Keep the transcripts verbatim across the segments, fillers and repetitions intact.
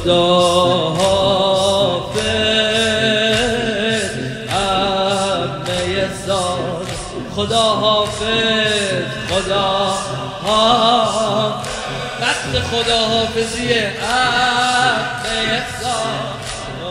خدا حافظ عمه ساد، خدا حافظ، خدا حافظ، وقت خدا حافظیه عمه ساد.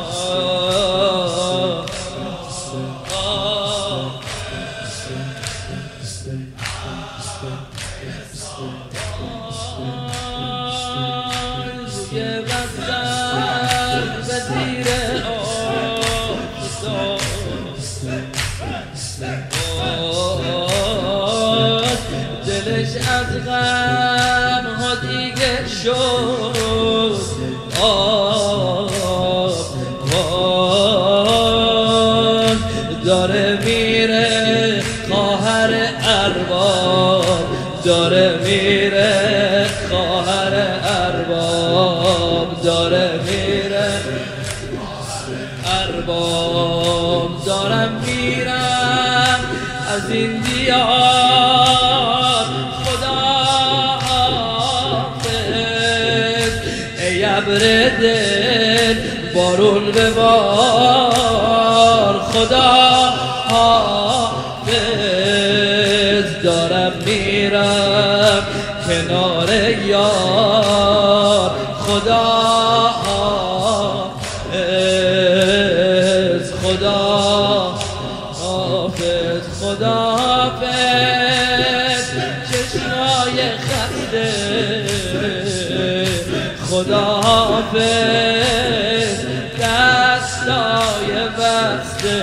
دلش از غم ها دیگه شد آب، داره میره خواهر ارباب، داره میره خواهر ارباب، داره میره ارباب. دارم میرم از این دیار، خدا حافظ. ای ابر دل بارون ببار، خدا حافظ. دارم میرم کنار یار، خدا حافظ، خدا حافظ، خدا حافظ. چشمای خسته خدا حافظ، دستای بسته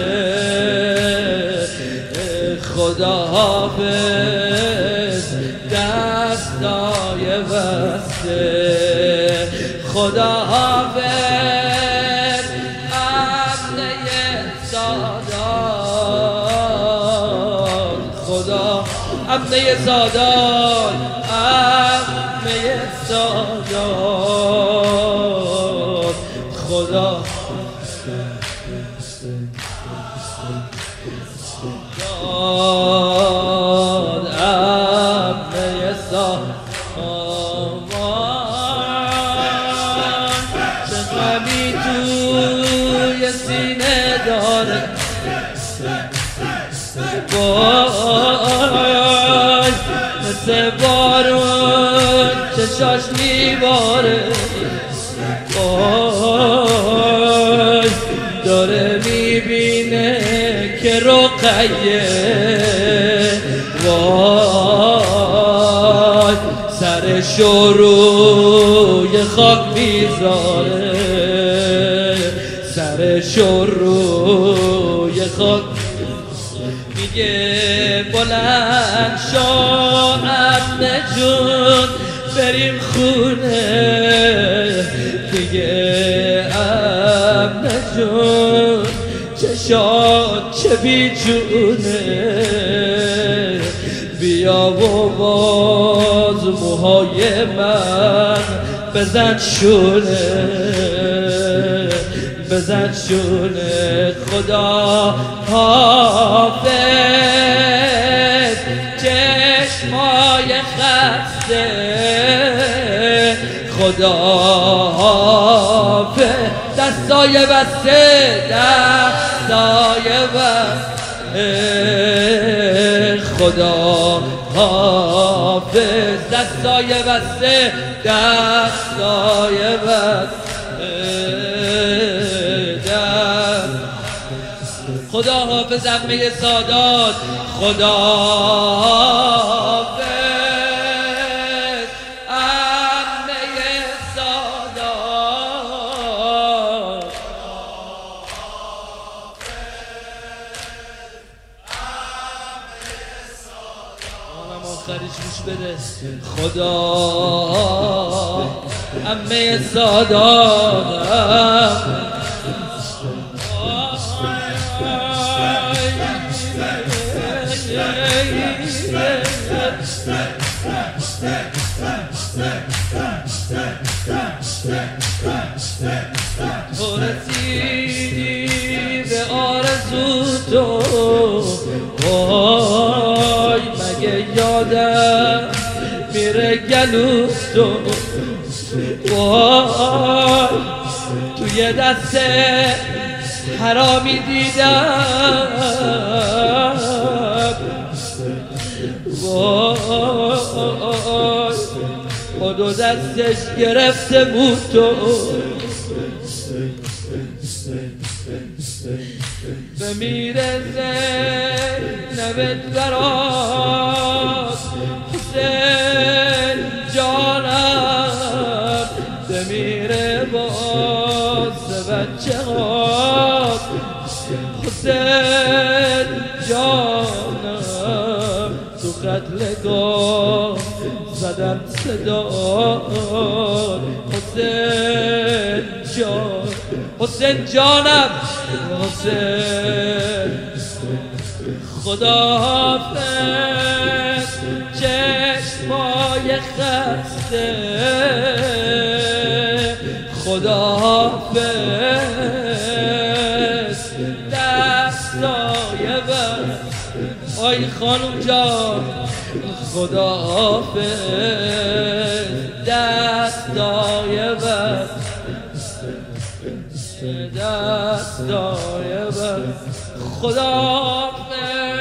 خدا حافظ، دستای بسته خدا حافظ. عمه سادات، خدا عمه سادات، عمه سادات، خدا داد عمه سادات. چه غمی توی سینه داره، وای مثل بارون چشاش میباره، وای داره میبینه که رقیه، وای سرشو روی خاک میذاره، سرشو روی خاک میگه بلند شو عمه جون بریم خونه، میگه عمه جون چشات چه بیجونه، بیا و باز موهای من بزن شونه، بزن شونه خدا حافظ. چشمای خسته خدا حافظ، دستای بسته، دستای بسته خدا حافظ، دستای بسته، دستای بسته خدا حافظ. عمه سادات، خدا حافظ عمه سادات. آنم آخریش گوش بده، خدا عمه سادات. تو رسیدی به آرزو تو، وای مگه یادم میره گلو تو، وای یه دست حرامی دیدم وای با دو دستش گرفته بود تو بمیره زینب برات حسین جانم بمیره باز بچه ها حسین جانم تو قتلگاه زدم صدا حسین جان حسین جانم حسین خدا حافظ چشمای خسته خدا حافظ دستای بر آی خانم جان خدا حافظ دستای بر دستای بر خدا حافظ